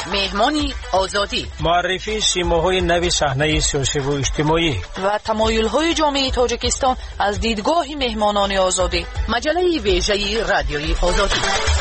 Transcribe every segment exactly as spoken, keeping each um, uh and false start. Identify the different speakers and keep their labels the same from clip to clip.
Speaker 1: مهمانی آزادی،
Speaker 2: معرفی سیماهای نوی صحنه سیاسی و اجتماعی
Speaker 1: و تمایل‌های جامعه تاجیکستان از دیدگاه مهمانان آزادی. مجله ویژه رادیوی آزادی.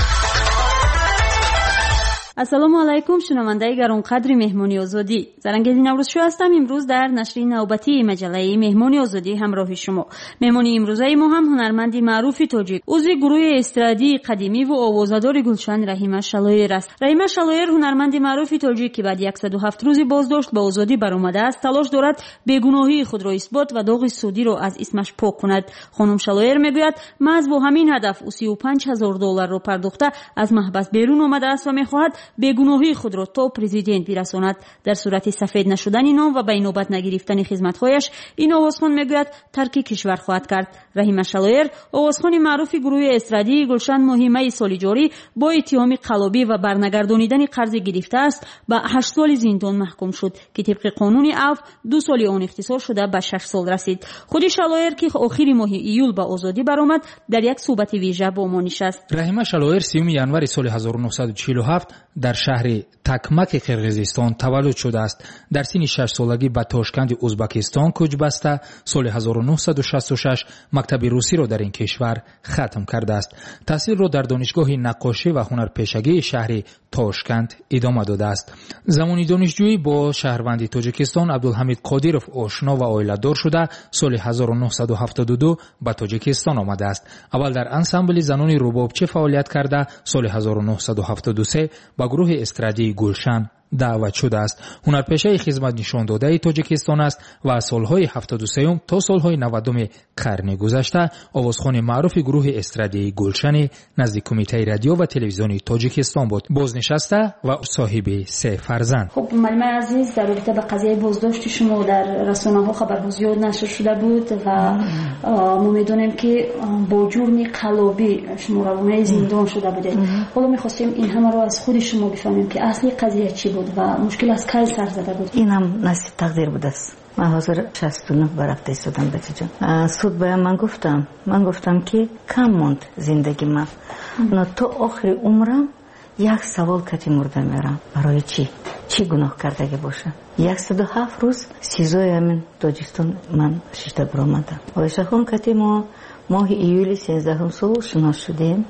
Speaker 3: السلام علیکم شنونده گرانقدر مهمانی آزادی. زرنگیز نوروز شو هستم. امروز در نشر نوبتی مجله مهمانی آزادی همراه شما. مهمانی امروزه ما هم هنرمندی معروف تاجیک، عضو گروه استرادی قدیمی و آوازه‌دار گلشن رحیمه شلایر است. رحیمه شلایر هنرمندی معروف تاجیک که بعد صد و هفت روزی بازداشت به آزادی برآمده است، تلاش دارد بیگناهی خود را اثبات و داغ سودی را از اسمش پاک کند. خانم شلایر میگوید محض با همین هدف او سی و پنج هزار دلار را پرداخته از محبس بیرون آمده است و میخواهد بیگناهی خود را تا پرزیدنت برساند. در صورت سفید نشدن نام و به نوبت نگرفتن خدمت‌هایش این آوازخوان میگوید ترک کشور خواهد کرد. رحیمه شلایر آوازخوان معروف گروه استرادی گلشن مهمه سال جاری با اتهام قلابی و برنگردانیدن قرض گرفته است به هشت سال زندان محکوم شد که طبق قانون عفو دو سال آن اختصار شده به شش سال رسید. خود شلایر که آخر ماه ایول به آزادی برآمد در یک صحبت ویژه با ما نشست.
Speaker 4: رحیمه شلایر سیوم ینوار سال هزار و نهصد و چهل و هفت در شهر تکمک قرقیزستان تولد شده است. در سن شش سالگی به تاشکند ازبکستان کوچ بسته سال هزار و نهصد و شصت و شش مکتب روسی را در این کشور ختم کرده است. تحصیل را در دانشگاه نقاشی و هنرپیشگی شهر تاشکند ادامه داده است. زمانی دانشجویی با شهروند تاجیکستان عبدالحمید قادیروف آشنا و عائله‌دار شده سال هزار و نهصد و هفتاد و دو به تاجیکستان آمده است. اول در انسامبل زنان ربابچه فعالیت کرده سال هزار و نهصد و هفتاد و سه به گروه استرادی گلشن دعوت شده است. هنرپیشه خدمت نشان داده تاجیکستان است و از سالهای هفتاد و سه تا سالهای نود قرن گذشته آوازخوان معروف گروه استرادی گلشن نزد کمیته رادیو و تلویزیون تاجیکستان بود. بازنشسته و صاحب سه فرزند.
Speaker 3: خب معلم عزیز، در رابطه با قضیه بازداشت شما در رسانه‌ها خبرها زیاد نشر شده بود و ما می‌دونیم که با جرم قلابی شما روانه زندان شده بودید. حالا می‌خواستیم این همه رو از خود شما بفهمیم که اصلی قضیه چی بود و مشکل از کی سر زده بود.
Speaker 5: اینم نصیب تقدیر بود است. من حاضر شصت و نه برفته ایستادم بچه جان. سود باید من گفتم من گفتم که کم موند زندگی من، نه تا آخر عمرم یک سوال کتی مرده میرم. برای چی؟ چی گناه کردگی باشه؟ صد و هفت روز سیزای همین تاجیکستان من شیشته برآمدم. آیشه خان کتی ما ماه ایولی سیزدهم سال شناس شدیم.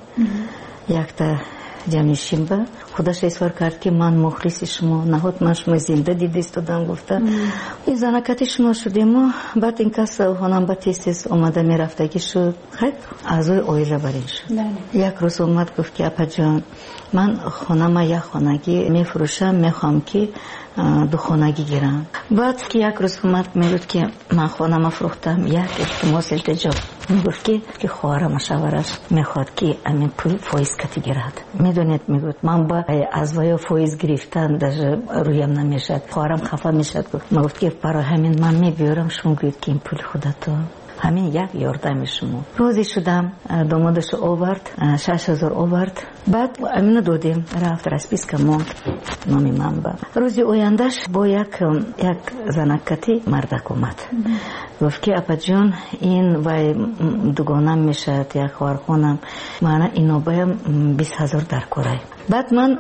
Speaker 5: یک تا جمعی شنبه خودش اصرار کرد که من مخلص شما، نهاد من شما زنده دیده استادم گفته این زنکتی شما شدیم. ما بعد این کس خانم با تیستیس آمده می رفتگی شد. خیلی اعضای عائله برین شد. یک روز اومد گفت که اپا جان من خانم یک خانگی می فروشم، می خوام که دو خانگی گیرم. بعد که یک روز اومد میگفت که من خانم فروختم، یک احتماس التجا میگفت که که خواهرم شوهرش میخواد که امین پول فایز کتی گیرد. میدونید میگفت من با از ویا فایز گرفتن در رویم نمیشد، خواهرم خفه میشد. گفت میگفت که برای همین من میبیارم شما گوید که این پول خودتو همین یک یاردم شما. روزی شدم دامادش آورد شش هزار آورد. بعد امینو دادیم رفت رسپیس که موند نامی من با روزی اویندش با یک یک زنکتی مردک اومد. گفت که اپا جان این وای دوگانم میشد یک خوارخونم من اینو بایم بیست هزار در کرای. بعد من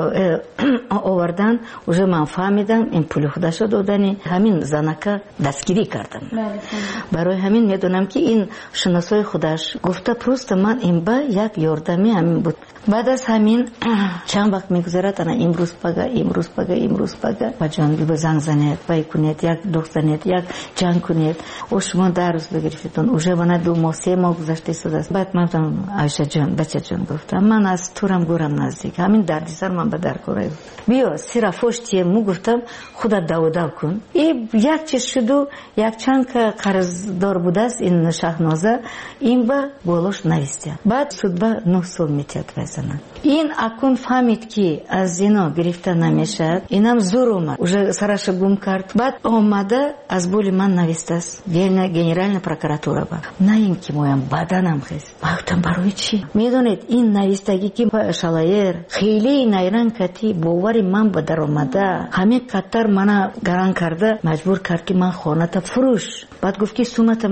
Speaker 5: آوردن اوجه من فهمیدم این پول خودشو دادنی همین زنکه دستگیری کردم. برای همین میدونم که این شناسای خودش گفته پروست من این با یک یاردمی همین بود. بعد از همین چند وقت میگذرد انا امروز پگه امروز پگه امروز پگه با جان بی زنگ زنید بای کنید یک دخ زنید یک جنگ کنید او شما در روز بگرفتون اوجه من دو ماه سه ماه گذشته شده است. بعد من گفتم عایشه جان بچه جان گفتم من از تورم گورم نزدیک همین دردی سر من به در کوره بیا سیرا فوشتیه مو گفتم خودت دو دو کن. این یک چیز شد و یک چند که قرض دار بوده است این شهنازه این با بولوش نویسته. بعد سود با نه سال میتیاد بزنن. این اکون فهمید که از زنا گرفته نمیشد. اینم زور اومد اوجه سرش گم کرد. بعد آمده از بولی من نویسته است گنرالنا پروکراتورا با نه این که مویم بدنم خیست. گفتم برای چی؟ میدونید این نویستگی که شلایر خیلی نیران کتی باوری من به در آمده همین قطر منو گران کرده مجبور کرد که من خانه تا فروش. بعد گفت که سومت من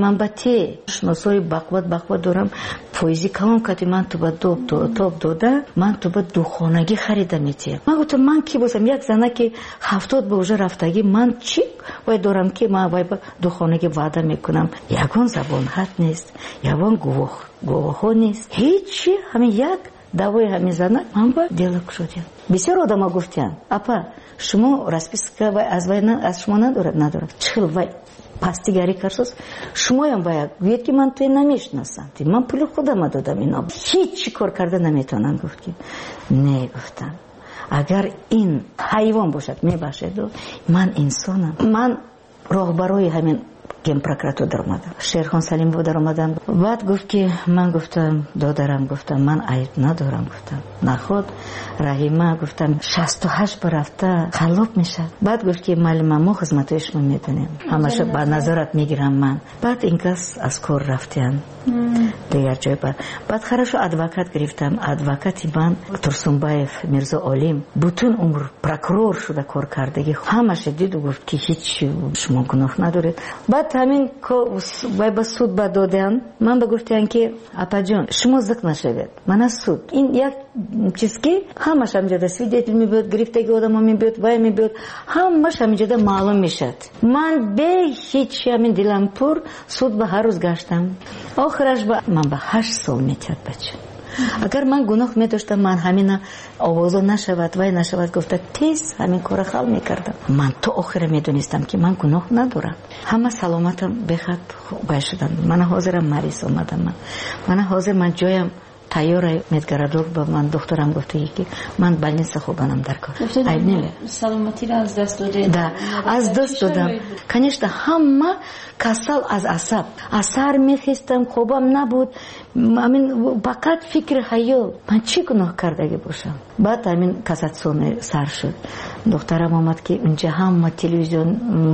Speaker 5: манбате шносои бақват бақват дорам фоизи калом кати ман туба доб тоб дода ман туба духонагӣ харида метиям. Ман гуфтам ман ки бошам як зана ки ҳафтод ба уже рафтагӣ ман чӣ вай дорам ки ман вай ба духонагӣ ваъда мекунам. Ягон забон ҳат нест, ягон гувоҳ гувоҳҳо нест, ҳеҷ ҳамин як давои ҳамин зана ман ба дела кушодем. Бисёр одама гуфтанд апа шумо расписка вай аз вай аз шумо надорад надорад чихел вай пастигарӣ кардост шумоям вай гӯед ки ман туи намешинасам ман пули худама додам ино ҳеҷ чӣ кор карда наметавонам. гуфт ки не гуфтам агар ин ҳайвон бошад мебахшеду ман инсонам. ман роҳбарои ҳамин генпрокуратура даромадам, Шерхон Салимов даромадам. баъд гуфт ки ман гуфтам додарам гуфтам ман айб надорам гуфтам наход Раҳима гуфтам шасту ҳашт бар рафта халоб мешад. баъд гуфт ки маълима мо хизматои шумо медонем ҳамаша ба назорат мегирам ман. баъд ин кас аз кор рафтиян дигар ҷой бар. баъд хорошо адвокат гирифтам. адвокати ман Турсунбаев Мирзо Олим бутун умр прокурор шуда кор кардагӣ ҳамаша диду гуфт ки ҳеҷ шумо гуноҳ надоред. баъд ҳамин вай ба суд ба доданд. ман ба гуфтиян ки апаҷон шумо зиқ нашавед ман аз суд ин як чиз ки ҳамаш ҳамҷода свидетел мебиёд гирифтаги одамо мебиёд вай мебиёд ҳамаш ҳамҷода маълум мешад. ман бе ҳеҷ ҳамин дилам пур суд ба ҳар рӯз гаштам. охираш ба ман ба ҳашт сол метиҳад бача. агар ман гуноҳ медоштам ман ҳамина овозо нашавад вай нашавад гуфта тез ҳамин кора хал мекардам. ман то охира медонистам ки ман гуноҳ надорам. ҳама саломатам бехат вай шудам. мана ҳозирам мариз омадам. ман мана ҳозир ман ҷоям тайёра медгарадор ба ман духтарам гуфтаги ки ман больница хобанам дар кор. айб нема
Speaker 3: саломатиро аз даст додед?
Speaker 5: да аз даст додам. конечно ҳама касал аз асаб. аз сар мехистам хобам набуд. амин фақат фикри ҳаёл ман чӣ гуноҳ кардаги бошам. баъд амин кассатсионе сар шуд. духтарам омад ки унҷа ҳама телевизион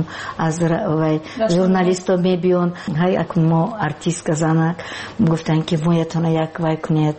Speaker 5: аз вай журналисто мебиён ҳай акун мо артистка занак гуфтанд ки моятона як вай кунед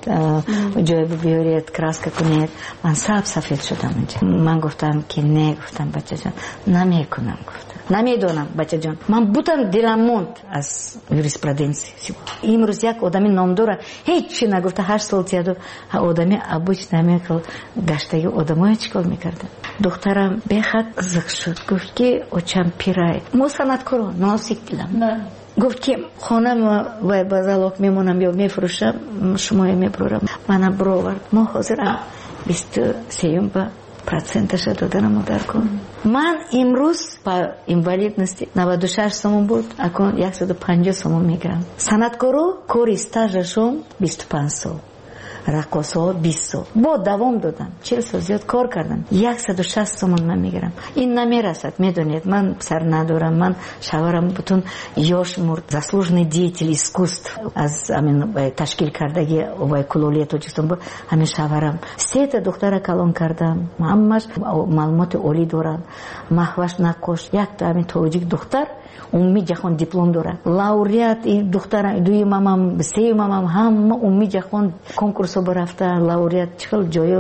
Speaker 5: ҷой биёред краска кунед. ман саб сафед шудам унҷа. ман гуфтам ки не гуфтам бачаҷон намекунам гуфтам намедонам бачаҷон. ман бутам дилам монд аз юриспруденсия. имрӯз як одами номдора ҳеҷ чӣ нагуфта ҳашт сол тияду одами обычно мекал гаштаги одамоя чӣ кор мекарда. духтарам бехат зиқ шуд. гуфт ки очам пирай мо санъаткоро носик дилам. гуфт ки хонам вай ба залог мемонам ё мефурӯшам шумоя мебурам. мана буровард. мо ҳозирам бисту сеюм ба проценташа доданам дар кор. ман имрӯз ба инвалидности наваду шаш сомон буд акун яксаду панҷоҳ сомон мегирам. санъаткоро кори стажашон бисту панҷ сол рақосаҳо бист сол бо давом додам чил сол зиёд кор кардам. яксаду шаст сомон ман мегирам. ин намерасад медонед ман сар надорам. ман шаварам бутун ёш мурд заслуженный деятель искусств аз амин ташкил кардаги вай кулолияи тоҷикистон буд. ҳамин шаварам сета духтара калон кардам. ҳамаш маълумоти олӣ доранд. маҳваш нақош якта ҳамин тоҷик духтар умми ҷаҳон диплом дорад. лауреат духтара дуюмамам сеюмамам ҳама умми ҷаҳон конкурсо baрафта лауреат чихел ҷоё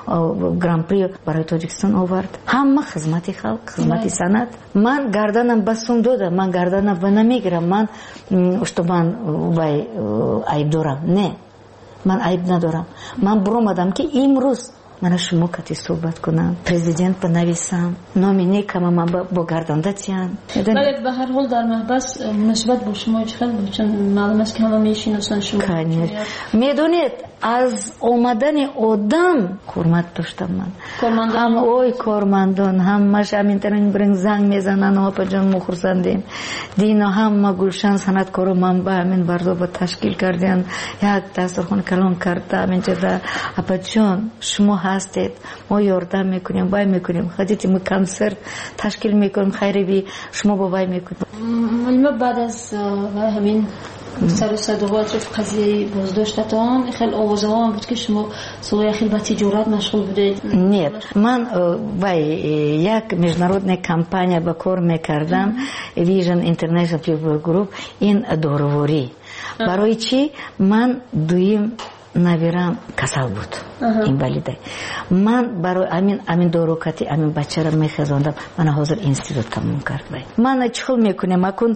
Speaker 5: гран-при барои Тоҷикистон овард. ҳама хизмати халқ хизмати санъат. ман гарданам ба сум додам. ман гарданам ва намегирам ман што ман вай айб дорам. не ман айб надорам. ман буромадам ки имрӯз мана шумо кати суҳбат кунам президент банависам номи некама ман бо гардандаатиям.
Speaker 3: вале ба ҳар ҳол дар маҳбас муносибат бо шумо хел буд чун маълум аст ки ҳама мешиносанд шумо.
Speaker 5: медонед аз омадани одам ҳурмат доштам ман. ҳам ой кормандон ҳамаш ҳамин тарин бринг занг мезананд опаҷон мо хурсандем дино ҳама гулшан санъаткоро ман ба ҳамин барзоба ташкил кардем. як дастурхони калон карда ҳаминҷода апаҷон шумо ҳастед мо ёрдам мекунем вай мекунем ҳадите мо консерт ташкил мекунем хайриви шумо бо вай мекунем.
Speaker 3: маълума баъд аз ҳамин сару садоҳо атрофи қазияи боздоштатон хел овозаҳо ҳам буд ки шумо солҳои ахир ба тиҷорат машғул будед.
Speaker 5: нет ман вай як международная компания ба кор мекардам Vision International People Group. ин дороворӣ барои чӣ ман дуюм набирам касал буд инвалида. Ман барои амин амин дорукати амин бачара мехазондам. Мана ҳозир институт тамом кард. Мана чихел мекунем акун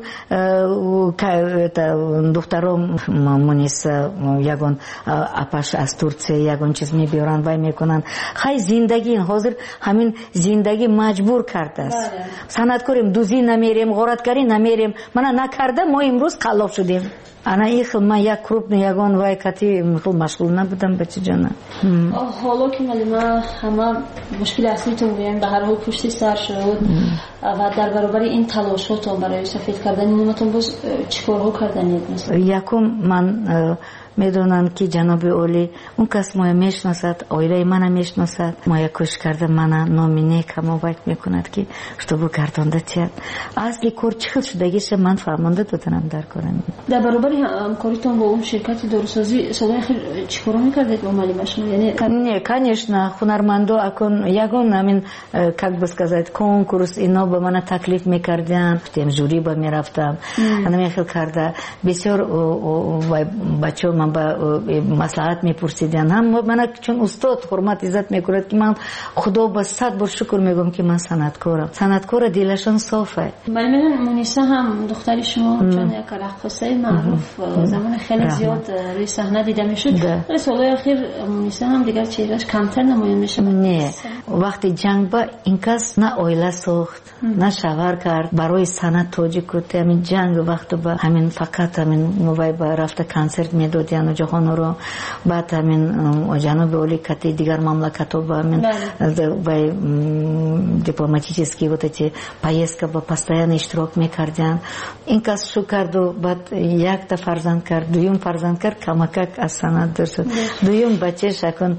Speaker 5: духтаром Муниса ягон апаш аз Турция ягон чиз мебиёран вай мекунан. Хай зиндаги ҳозир ҳамин зиндаги маҷбур кардааст. Санъаткорим дузӣ намерем, ғораткарӣ намерем. Мана накарда мо имрӯз қаллоф шудем. Ана ихл ман як крупный ягон вай кати хил машғул набудам бачи ҷона.
Speaker 3: ҳоло ки малима ҳама мушкили аслитон гӯям ба ҳар ҳол пушти сар шуд ва дар баробари ин талошотон барои сафед кардани номатон боз чӣ корҳо карданед?
Speaker 5: Якум ман медонанд ки ҷаноби олӣ он кас моя мешносад, оилаи мана мешносад, моя кӯшиш карда мана номи нек ҳамовайт мекунад ки чтобы гардонда тияд. Асли кор чӣ хел шудагиша ман фаҳмонда доданам дар корам.
Speaker 3: дар баробари ҳамкоритон бо он ширкати дорусозӣ солои ахир чӣ коро мекардед бо малима шумо?
Speaker 5: Не, конечно, хунармандо акон ягон ҳамин как бы сказать конкурс ино ба мана таклиф мекарданд, тем жюри ба мерафтам. Ана мехел карда бисёр бачо ба маслиҳат мепурсиданд. ҳам мана чун устод ҳурмат иззат мекунад ки ман худо ба сад бор шукр мегӯям ки ман санъаткорам. Санъаткора дилашон софе.
Speaker 3: малима Муниса ҳам духтари шумо чун як раққосаи маъруф замони хеле зиёд рӯи саҳна дида мешуд. вале солҳои ахир Муниса ҳам дигар чеҳраш камтар намоён мешавад. Не,
Speaker 5: вақти ҷанг ба ин кас на оила сохт, на шавар кард. барои санъат тоҷик курд. ҳамин ҷанг вақто ба ҳамин фақат ҳамин вай ба рафта консерт медод ҷаноҷаҳонро баъд ҳамин ҷаноби олӣ кати дигар мамлакатҳо ба ҳамин вай дипломатически вот эти поездка ба постоянно иштирок мекарданд. ин кас шу карду баъд якта фарзанд кард, дуюм фарзанд кард, камакак аз санъат дур шуд. дуюм бачеш акун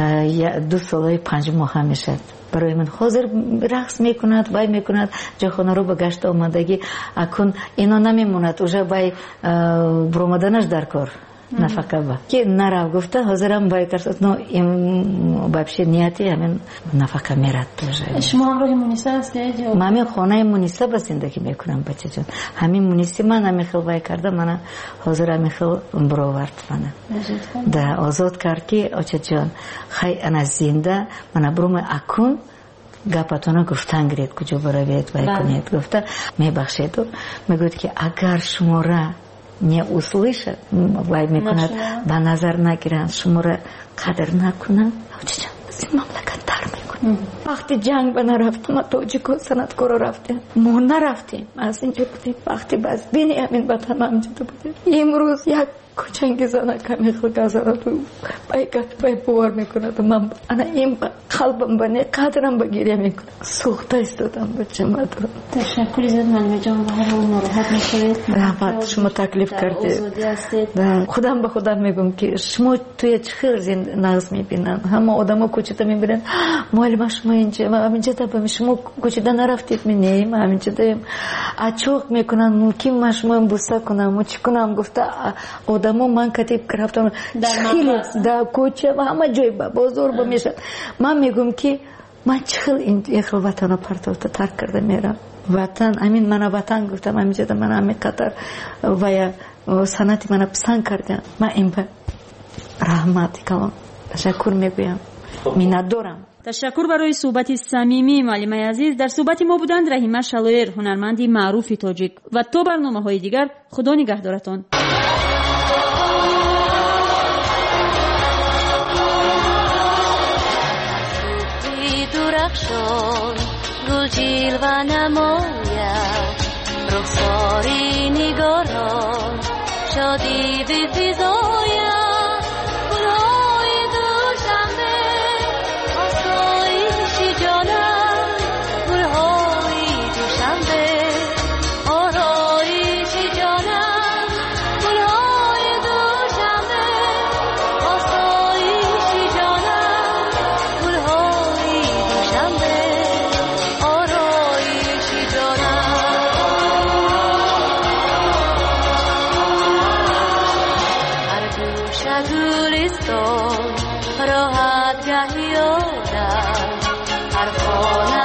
Speaker 5: ду солаи панҷ моҳа мешад. барои ман ҳозир рақс мекунад, вай мекунад, ҷойхонаро ба гашт омадагӣ акун ино намемонад, уже вай буромаданаш дар кор. нафақа ба ки нарав гуфта ҳозирам вай кард. но им вообще нияти ҳамин нафақа мерад тоже.
Speaker 3: шумо ҳамроҳи Муниса ҳастед ё?
Speaker 5: ман ҳамин хонаи Муниса ба зиндагӣ мекунам бачаҷон. ҳамин Муниси ман ҳамин хел вай карда мана ҳозир ҳамин хел буровард мана. да озод кард ки очаҷон хай ана зинда мана бурума акун гапатона гуфтан гиред куҷо баравед вай кунед гуфта мебахшеду мегӯяд ки агар шумора не услышат, вай мекунад ба назар нагиранд, шуморо қадр накунанд, очаҷон аз ин мамлакат тар мекунад. вақти ҷанг ба нарафтам, ма тоҷикон санъаткоро рафтем, мо нарафтем, аз инҷо будем. вақти баз бини ҳамин ватан амҷида будем. имрӯз як кӯчангизона каме хел газараду байгат бай бовар мекунад. ман ана ин қалбам ба не қадрам ба гирия мекунад. сӯхта истодам ба чамадон.
Speaker 3: ташаккури зиёд малимаҷон. ба ҳар ҳол нороҳат мешавед.
Speaker 5: раҳмат, шумо таклиф кардед. худам ба худам мегӯям ки шумо туя чӣ хел нағз мебинанд. ҳама одамо кӯчада мебинанд. муаллима шумо инҷа ҳаминҷада ба шумо кӯчада нарафтед. ми не ма ҳаминҷадаем. ачоқ мекунанд. мумкин ман шумоам буса кунам, чӣ кунам гуфта одамо ман катиб рафтам хеле да кӯча ҳама ҷой ба бозор ба мешад. ман мегӯям ки ман чӣ хел ин хел ватано партофта тарк карда мерам. ватан амин мана ватан гуфтам ҳаминҷада мана ҳамин қатар вая санъати мана писанд кардам. ман ин ба раҳмати калом ташаккур мегӯям. миннат дорам.
Speaker 3: ташаккур барои суҳбати самимӣ малимаи азиз. дар суҳбати мо буданд Раҳима Шалоер, ҳунарманди маъруфи тоҷик. ва то барномаҳои дигар худо нигаҳдоратон.
Speaker 6: گل جلوه نماید رخساری نگاران شادی بفزاید گلهای دوشنبه آسایش جانم گلهای دوشنبه آرایش جانم گلهای دوشنبه آسایش جانم گلهای دوشنبه راحت گهی آدم هر خانه